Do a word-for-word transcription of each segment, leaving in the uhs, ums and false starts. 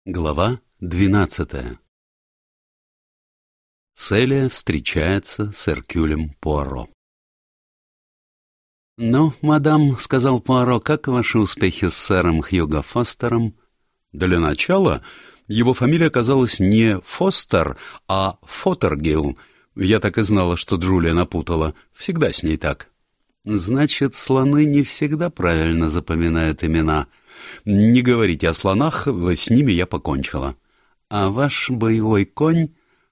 Глава двенадцатая. Селия встречается с Эркюлем Пуаро. «Ну, мадам, — сказал Пуаро, — как ваши успехи с сэром Хьюго Фостером?» Для начала его фамилия оказалась не Фостер, а Фотергилл. Я так и знала, что Джулия напутала. Всегда с ней так. «Значит, слоны не всегда правильно запоминают имена». «Не говорите о слонах, с ними я покончила». «А ваш боевой конь?»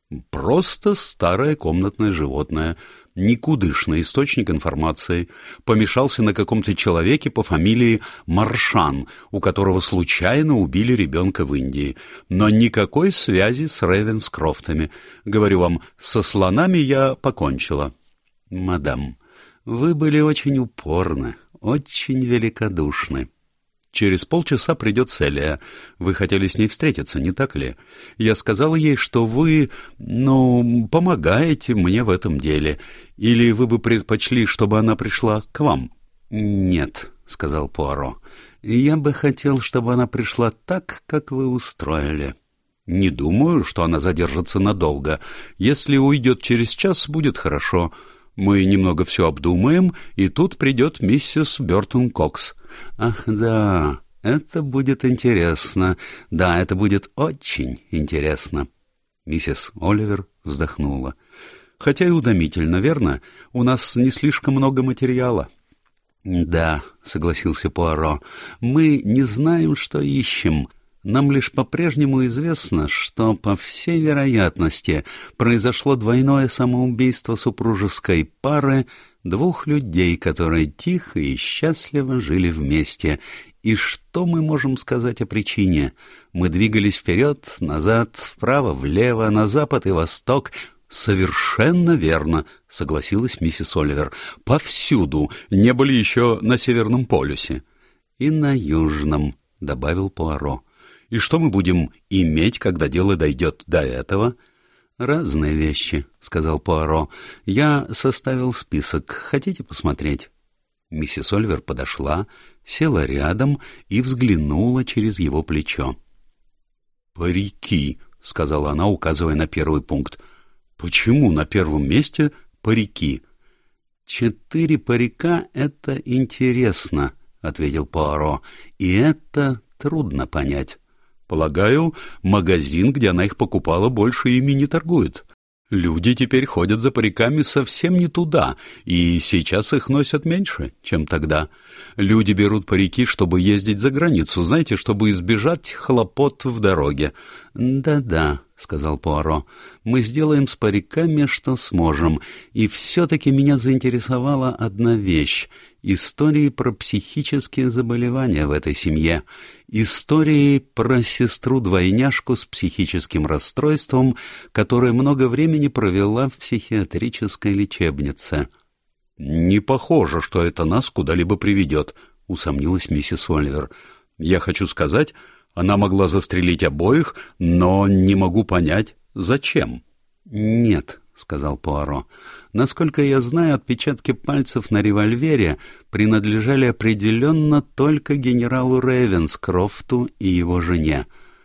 «Просто старое комнатное животное, никудышный источник информации. Помешался на каком-то человеке по фамилии Маршан, у которого случайно убили ребенка в Индии. Но никакой связи с Рейвенскрофтами. Говорю вам, со слонами я покончила». «Мадам, вы были очень упорны, очень великодушны». «Через полчаса придет Селия. Вы хотели с ней встретиться, не так ли? Я сказала ей, что вы, ну, помогаете мне в этом деле. Или вы бы предпочли, чтобы она пришла к вам?» «Нет», — сказал Пуаро. «Я бы хотел, чтобы она пришла так, как вы устроили». «Не думаю, что она задержится надолго. Если уйдет через час, будет хорошо. Мы немного все обдумаем, и тут придет миссис Бёртон Кокс». «Ах, да, это будет интересно. Да, это будет очень интересно». Миссис Оливер вздохнула. «Хотя и утомительно, верно? У нас не слишком много материала». «Да», — согласился Пуаро, — «мы не знаем, что ищем. Нам лишь по-прежнему известно, что, по всей вероятности, произошло двойное самоубийство супружеской пары, двух людей, которые тихо и счастливо жили вместе. И что мы можем сказать о причине? Мы двигались вперед, назад, вправо, влево, на запад и восток». «Совершенно верно», — согласилась миссис Оливер. «Повсюду. Не были еще на Северном полюсе». «И на Южном», — добавил Пуаро. «И что мы будем иметь, когда дело дойдет до этого?» «Разные вещи», — сказал Пуаро. «Я составил список. Хотите посмотреть?» Миссис Оливер подошла, села рядом и взглянула через его плечо. «Парики», — сказала она, указывая на первый пункт. «Почему на первом месте парики?» «Четыре парика — это интересно», — ответил Пуаро. «И это трудно понять». «Полагаю, магазин, где она их покупала, больше ими не торгует. Люди теперь ходят за париками совсем не туда, и сейчас их носят меньше, чем тогда. Люди берут парики, чтобы ездить за границу, знаете, чтобы избежать хлопот в дороге». «Да-да», — сказал Пуаро, — «мы сделаем с париками, что сможем. И все-таки меня заинтересовала одна вещь — истории про психические заболевания в этой семье, истории про сестру-двойняшку с психическим расстройством, которая много времени провела в психиатрической лечебнице». «Не похоже, что это нас куда-либо приведет», — усомнилась миссис Оливер. «Я хочу сказать, она могла застрелить обоих, но не могу понять, зачем». «Нет», — сказал Пуаро. «Насколько я знаю, отпечатки пальцев на револьвере принадлежали определенно только генералу Рейвенскрофту и его жене.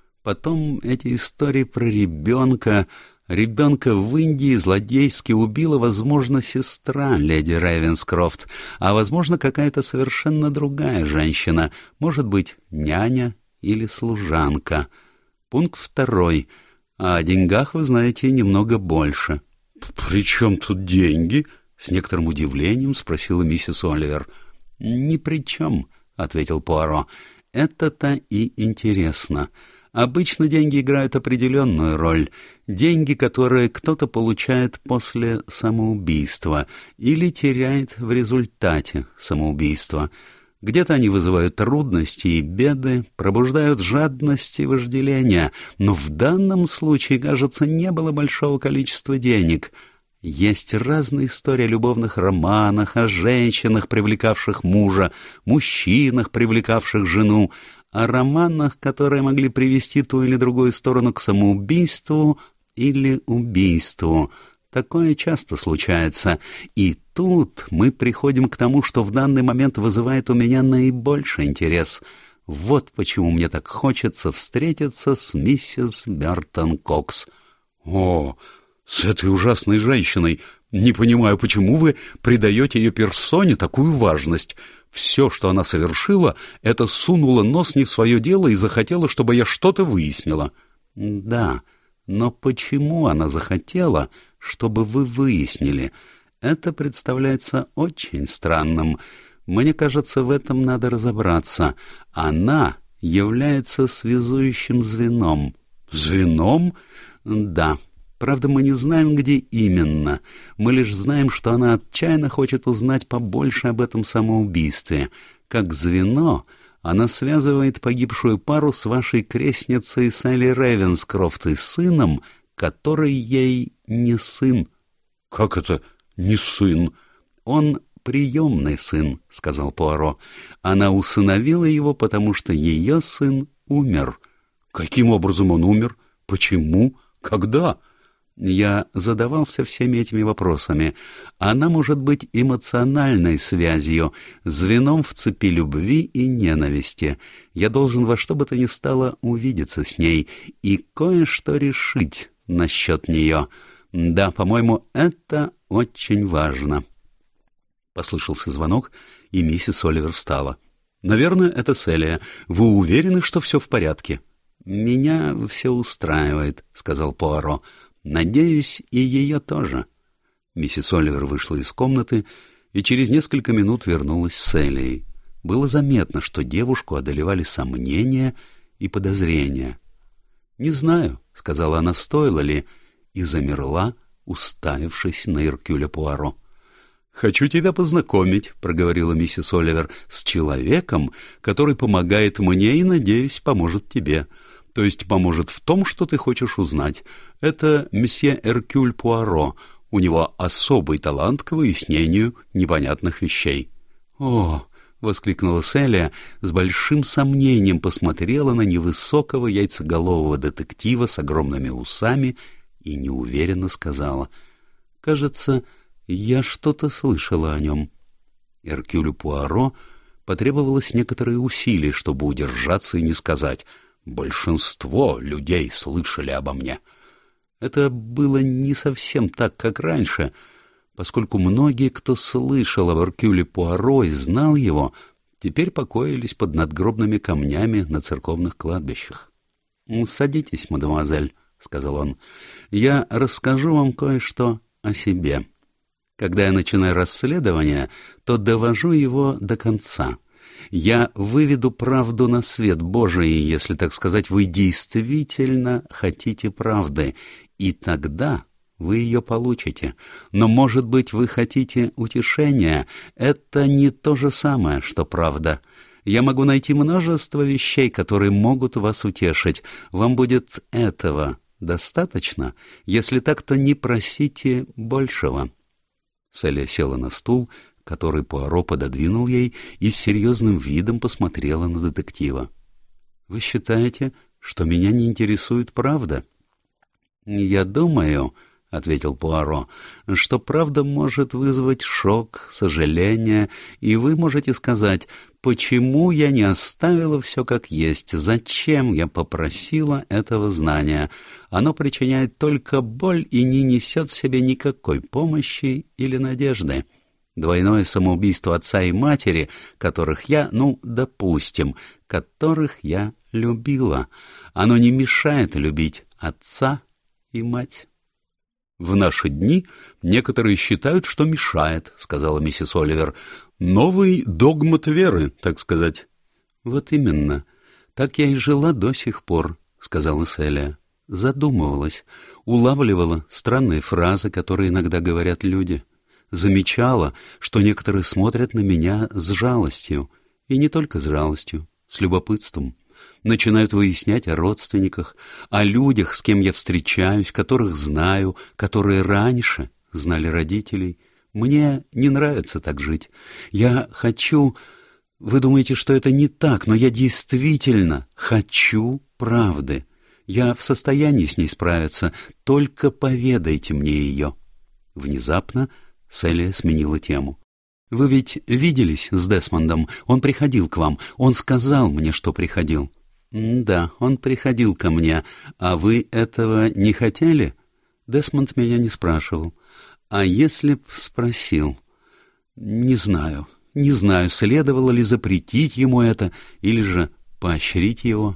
Потом эти истории про ребенка... Ребенка в Индии злодейски убила, возможно, сестра леди Рейвенскрофт, а, возможно, какая-то совершенно другая женщина, может быть, няня или служанка. Пункт второй. О деньгах вы знаете немного больше». «При чем тут деньги?» — с некоторым удивлением спросила миссис Оливер. «Ни при чем», — ответил Пуаро. «Это-то и интересно. Обычно деньги играют определенную роль. Деньги, которые кто-то получает после самоубийства или теряет в результате самоубийства. Где-то они вызывают трудности и беды, пробуждают жадность и вожделение, но в данном случае, кажется, не было большого количества денег». Есть разные истории о любовных романах, о женщинах, привлекавших мужа, мужчинах, привлекавших жену, о романах, которые могли привести ту или другую сторону к самоубийству или убийству. Такое часто случается. И тут мы приходим к тому, что в данный момент вызывает у меня наибольший интерес. Вот почему мне так хочется встретиться с миссис Бертон Кокс. — О, с этой ужасной женщиной! Не понимаю, почему вы придаете ее персоне такую важность. Все, что она совершила, это сунула нос не в свое дело и захотела, чтобы я что-то выяснила. — Да, но почему она захотела, чтобы вы выяснили? Это представляется очень странным. Мне кажется, в этом надо разобраться. Она является связующим звеном. — Звеном? — Да. Правда, мы не знаем, где именно. Мы лишь знаем, что она отчаянно хочет узнать побольше об этом самоубийстве. Как звено, она связывает погибшую пару с вашей крестницей Салли Рейвенскрофт и сыном, который ей не сын. — Как это не сын? — Он приемный сын, — сказал Пуаро. Она усыновила его, потому что ее сын умер. — Каким образом он умер? Почему? Когда? Я задавался всеми этими вопросами. Она может быть эмоциональной связью, звеном в цепи любви и ненависти. Я должен во что бы то ни стало увидеться с ней и кое-что решить насчет нее. Да, по-моему, это очень важно. Послышался звонок, и миссис Оливер встала. — Наверное, это Селия. Вы уверены, что все в порядке? — Меня все устраивает, — сказал Пуаро. Надеюсь, и ее тоже. Миссис Оливер вышла из комнаты и через несколько минут вернулась с Селией. Было заметно, что девушку одолевали сомнения и подозрения. — Не знаю, — сказала она, — стоило ли, и замерла, уставившись на Эркюля Пуаро. — Хочу тебя познакомить, — проговорила миссис Оливер, — с человеком, который помогает мне и, надеюсь, поможет тебе. То есть поможет в том, что ты хочешь узнать. Это месье Эркюль Пуаро. У него особый талант к выяснению непонятных вещей. — О! — воскликнула Селия, с большим сомнением посмотрела на невысокого яйцеголового детектива с огромными усами и неуверенно сказала: — Кажется, я что-то слышала о нем. Эркюлю Пуаро потребовалось некоторые усилия, чтобы удержаться и не сказать: большинство людей слышали обо мне. Это было не совсем так, как раньше, поскольку многие, кто слышал об Эркюле Пуаро и знал его, теперь покоились под надгробными камнями на церковных кладбищах. — Садитесь, мадемуазель, — сказал он, — я расскажу вам кое-что о себе. Когда я начинаю расследование, то довожу его до конца. Я выведу правду на свет Божий, если, так сказать, вы действительно хотите правды, и тогда вы ее получите. Но, может быть, вы хотите утешения. Это не то же самое, что правда. Я могу найти множество вещей, которые могут вас утешить. Вам будет этого достаточно? Если так, то не просите большего. Селия села на стул, который Пуаро пододвинул ей, и с серьезным видом посмотрела на детектива. — Вы считаете, что меня не интересует правда? — Я думаю, — ответил Пуаро, — что правда может вызвать шок, сожаление, и вы можете сказать: почему я не оставила все как есть, зачем я попросила этого знания? Оно причиняет только боль и не несет в себе никакой помощи или надежды. Двойное самоубийство отца и матери, которых я, ну, допустим, которых я любила, оно не мешает любить отца и мать. — В наши дни некоторые считают, что мешает, — сказала миссис Оливер. — Новый догмат веры, так сказать. — Вот именно. Так я и жила до сих пор, — сказала Селия. Задумывалась, улавливала странные фразы, которые иногда говорят люди. Замечала, что некоторые смотрят на меня с жалостью, и не только с жалостью, с любопытством. Начинают выяснять о родственниках, о людях, с кем я встречаюсь, которых знаю, которые раньше знали родителей. Мне не нравится так жить. Я хочу... Вы думаете, что это не так, но я действительно хочу правды. Я в состоянии с ней справиться, только поведайте мне ее. Внезапно Селия сменила тему. Вы ведь виделись с Десмондом? Он приходил к вам. Он сказал мне, что приходил. Да, он приходил ко мне. А вы этого не хотели? Десмонд меня не спрашивал. А если б спросил? Не знаю. Не знаю, следовало ли запретить ему это или же поощрить его.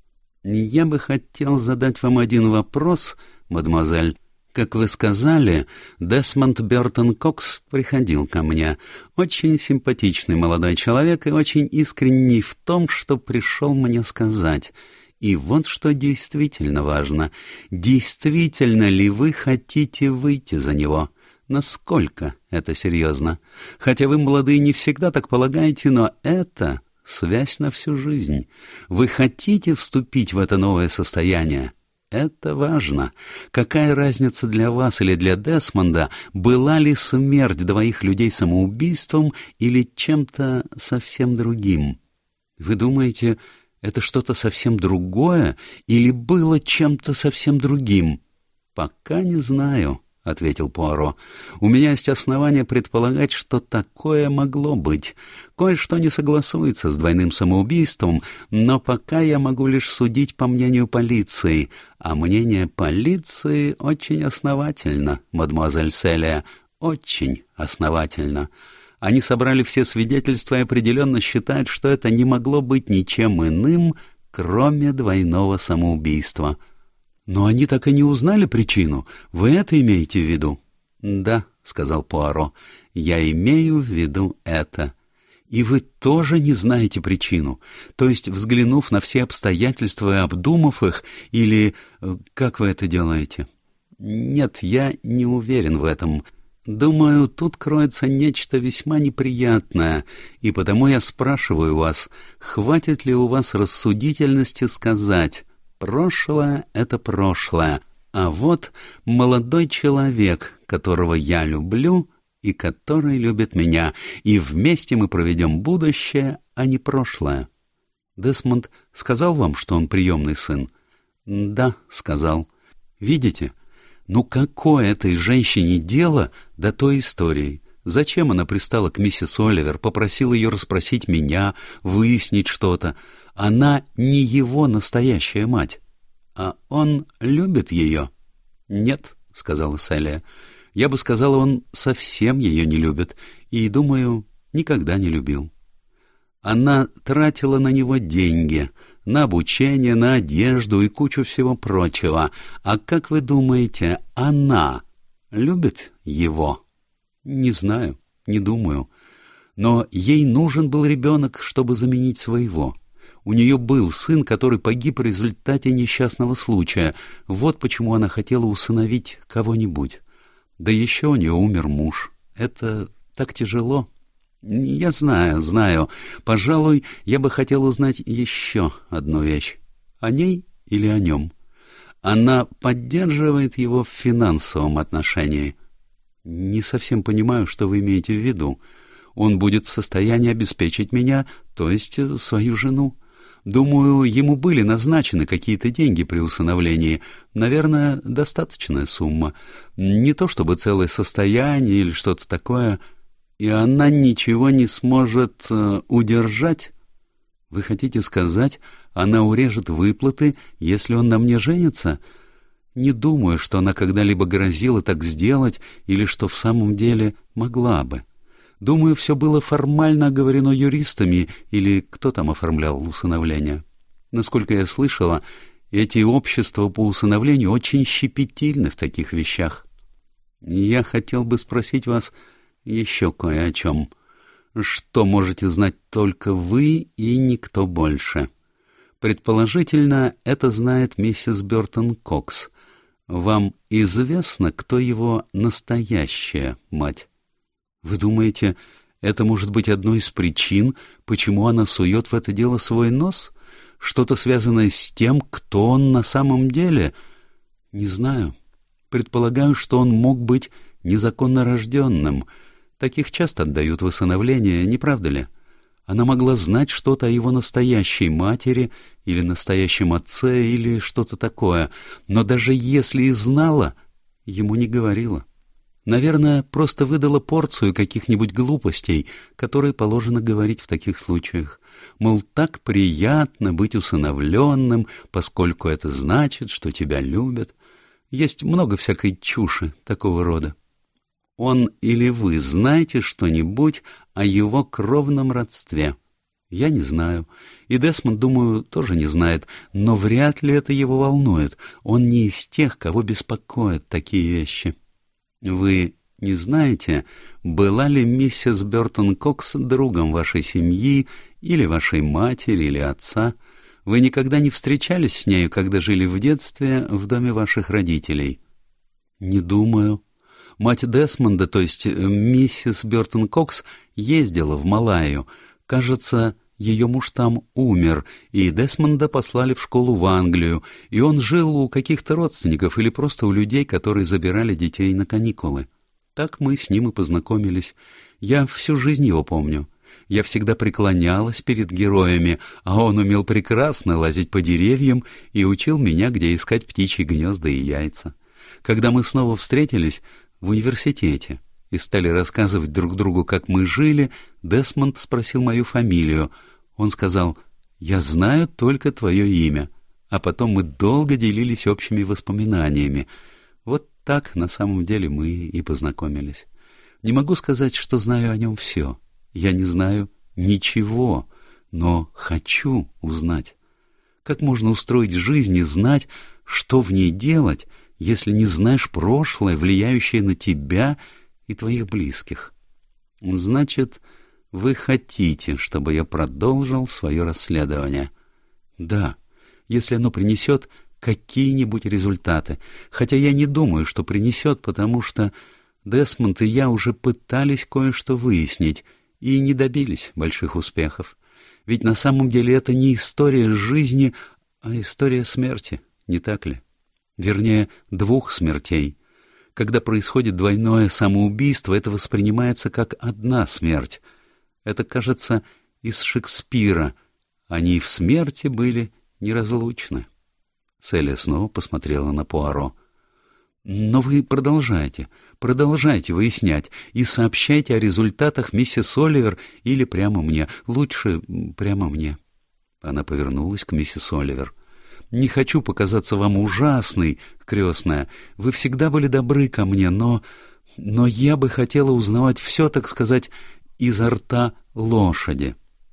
Я бы хотел задать вам один вопрос, мадемуазель. Как вы сказали, Десмонд Бёртон Кокс приходил ко мне. Очень симпатичный молодой человек и очень искренний в том, что пришел мне сказать. И вот что действительно важно. Действительно ли вы хотите выйти за него? Насколько это серьезно? Хотя вы, молодые, не всегда так полагаете, но это связь на всю жизнь. Вы хотите вступить в это новое состояние? Это важно. Какая разница для вас или для Десмонда, была ли смерть двоих людей самоубийством или чем-то совсем другим? Вы думаете, это что-то совсем другое или было чем-то совсем другим? Пока не знаю, — ответил Пуаро. У меня есть основания предполагать, что такое могло быть. Кое-что не согласуется с двойным самоубийством, но пока я могу лишь судить по мнению полиции. А мнение полиции очень основательно, мадемуазель Селия, очень основательно. Они собрали все свидетельства и определенно считают, что это не могло быть ничем иным, кроме двойного самоубийства. Но они так и не узнали причину. Вы это имеете в виду? Да, сказал Пуаро, я имею в виду это. И вы тоже не знаете причину? То есть, взглянув на все обстоятельства и обдумав их, или как вы это делаете? Нет, я не уверен в этом. Думаю, тут кроется нечто весьма неприятное, и потому я спрашиваю вас, хватит ли у вас рассудительности сказать: прошлое — это прошлое, а вот молодой человек, которого я люблю и который любит меня, и вместе мы проведем будущее, а не прошлое. Десмонд сказал вам, что он приемный сын? Да, сказал. Видите? Ну какое этой женщине дело до той истории? Зачем она пристала к миссис Оливер, попросила ее расспросить меня, выяснить что-то? Она не его настоящая мать. А он любит ее? Нет, сказала Селия. Я бы сказала, он совсем ее не любит и, думаю, никогда не любил. Она тратила на него деньги, на обучение, на одежду и кучу всего прочего. А как вы думаете, она любит его? Не знаю, не думаю. Но ей нужен был ребенок, чтобы заменить своего. У нее был сын, который погиб в результате несчастного случая. Вот почему она хотела усыновить кого-нибудь. Да еще у нее умер муж. Это так тяжело. Я знаю, знаю. Пожалуй, я бы хотел узнать еще одну вещь. О ней или о нем? Она поддерживает его в финансовом отношении. Не совсем понимаю, что вы имеете в виду. Он будет в состоянии обеспечить меня, то есть свою жену. Думаю, ему были назначены какие-то деньги при усыновлении. Наверное, достаточная сумма. Не то чтобы целое состояние или что-то такое. И она ничего не сможет э, удержать? Вы хотите сказать, она урежет выплаты, если он на мне женится? Не думаю, что она когда-либо грозила так сделать или что в самом деле могла бы. Думаю, все было формально оговорено юристами, или кто там оформлял усыновление. Насколько я слышала, эти общества по усыновлению очень щепетильны в таких вещах. Я хотел бы спросить вас еще кое о чем. Что можете знать только вы и никто больше? Предположительно, это знает миссис Бёртон Кокс. Вам известно, кто его настоящая мать? Вы думаете, это может быть одной из причин, почему она сует в это дело свой нос? Что-то связанное с тем, кто он на самом деле? Не знаю. Предполагаю, что он мог быть незаконно рожденным. Таких часто отдают в усыновление, не правда ли? Она могла знать что-то о его настоящей матери или настоящем отце или что-то такое, но даже если и знала, ему не говорила. Наверное, просто выдала порцию каких-нибудь глупостей, которые положено говорить в таких случаях. Мол, так приятно быть усыновленным, поскольку это значит, что тебя любят. Есть много всякой чуши такого рода. Он или вы знаете что-нибудь о его кровном родстве? Я не знаю. И Десмонд, думаю, тоже не знает, но вряд ли это его волнует. Он не из тех, кого беспокоят такие вещи. Вы не знаете, была ли миссис Бёртон Кокс другом вашей семьи, или вашей матери, или отца? Вы никогда не встречались с нею, когда жили в детстве в доме ваших родителей? Не думаю. Мать Десмонда, то есть миссис Бёртон Кокс, ездила в Малайю. Кажется, ее муж там умер, и Десмонда послали в школу в Англию, и он жил у каких-то родственников или просто у людей, которые забирали детей на каникулы. Так мы с ним и познакомились. Я всю жизнь его помню. Я всегда преклонялась перед героями, а он умел прекрасно лазить по деревьям и учил меня, где искать птичьи гнезда и яйца. Когда мы снова встретились в университете и стали рассказывать друг другу, как мы жили, Десмонд спросил мою фамилию. Он сказал: «Я знаю только твое имя», а потом мы долго делились общими воспоминаниями. Вот так на самом деле мы и познакомились. Не могу сказать, что знаю о нем все. Я не знаю ничего, но хочу узнать. Как можно устроить жизнь и знать, что в ней делать, если не знаешь прошлое, влияющее на тебя и твоих близких? Значит, вы хотите, чтобы я продолжил свое расследование? Да, если оно принесет какие-нибудь результаты, хотя я не думаю, что принесет, потому что Десмонд и я уже пытались кое-что выяснить и не добились больших успехов. Ведь на самом деле это не история жизни, а история смерти, не так ли? Вернее, двух смертей. Когда происходит двойное самоубийство, это воспринимается как одна смерть. Это, кажется, из Шекспира. Они и в смерти были неразлучны. Селия снова посмотрела на Пуаро. «Но вы продолжайте, продолжайте выяснять и сообщайте о результатах миссис Оливер или прямо мне. Лучше прямо мне». Она повернулась к миссис Оливер. «Не хочу показаться вам ужасной, крестная. Вы всегда были добры ко мне, но... но я бы хотела узнавать все, так сказать, изо рта лошади».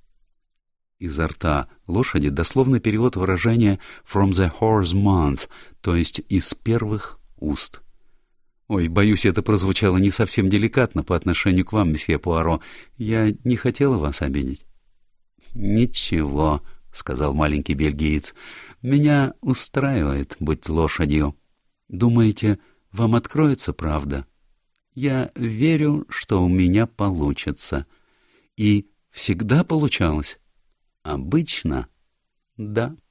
«Изо рта лошади» — дословный перевод выражения «from the horse's mouth», то есть «из первых уст». Ой, боюсь, это прозвучало не совсем деликатно по отношению к вам, месье Пуаро. Я не хотела вас обидеть. «Ничего», — сказал маленький бельгиец, — «меня устраивает быть лошадью. Думаете, вам откроется правда? Я верю, что у меня получится. И всегда получалось. Обычно, да».